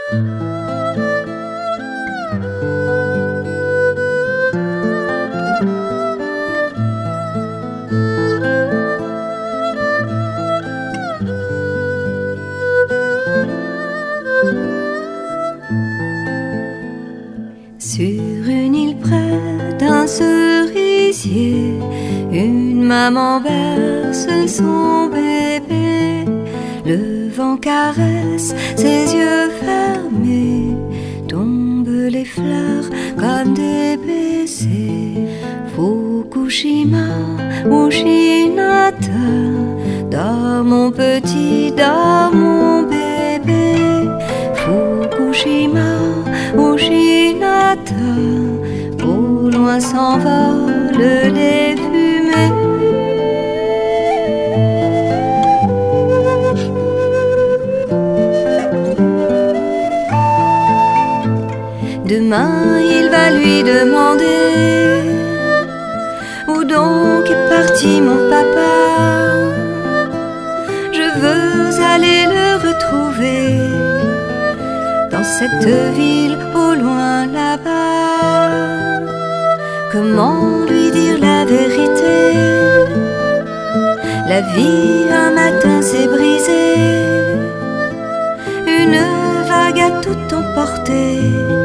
Sur une île près d'un cerisier, une maman berce son bébé. Le vent caresse ses yeux fermés, tombent les fleurs comme des baisers. Fukushima, Mushinata, dors mon petit, dors mon bébé. Fukushima, Mushinata, au loin s'envolent les fumées. Demain il va lui demander: où donc est parti mon papa? Je veux aller le retrouver dans cette ville au loin là-bas. Comment lui dire la vérité? La vie un matin s'est brisée, une vague a tout emporté.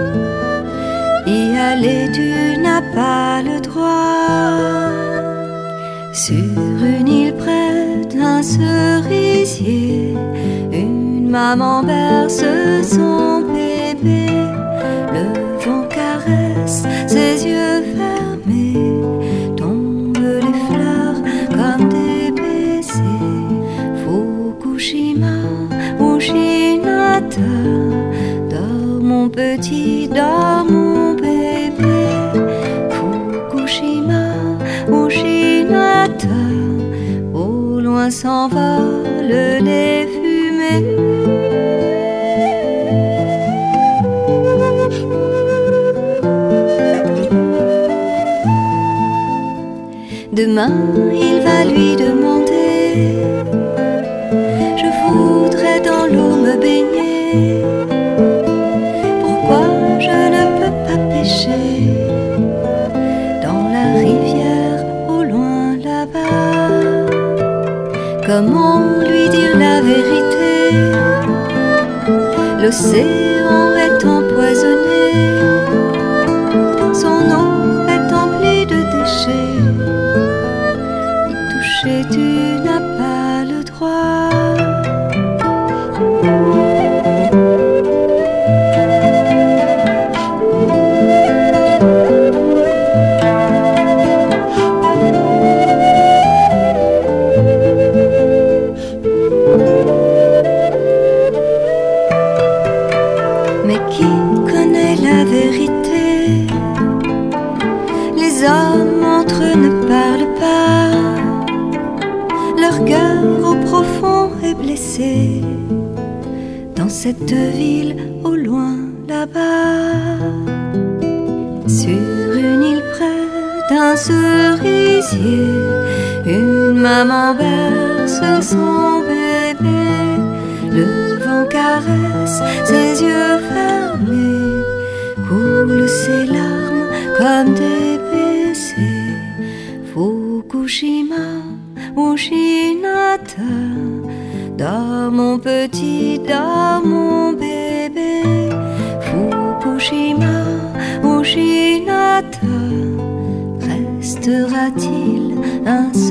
Y aller tu n'as pas le droit. Sur une île près d'un cerisier, une maman berce son bébé. Le vent caresse ses yeux fermés, tombent les fleurs comme des baisers. Fukushima, Mushinata, dors mon petit, dors mon bébé. Fukushima, Mushinata, au loin s'envolent les fumées. Demain il va lui demander: je voudrais dans l'eau me baigner, pourquoi je ne peux pas pêcher dans la rivière au loin là-bas? Comment lui dire la vérité? L'océan est empoisonné, son eau est emplie de déchets. Y toucher tu n'as pas le droit. Mais qui connaît la vérité? Les hommes entre eux ne parlent pas, leur cœur au profond est blessé dans cette ville au loin là-bas. Sur une île près d'un cerisier, une maman berce son bébé. Le vent caresse ses yeux fermés, coule ses larmes comme des baisers. Fukushima, Mushinata, dors mon petit, dors mon bébé. Fukushima, Mushinata, restera-t-il un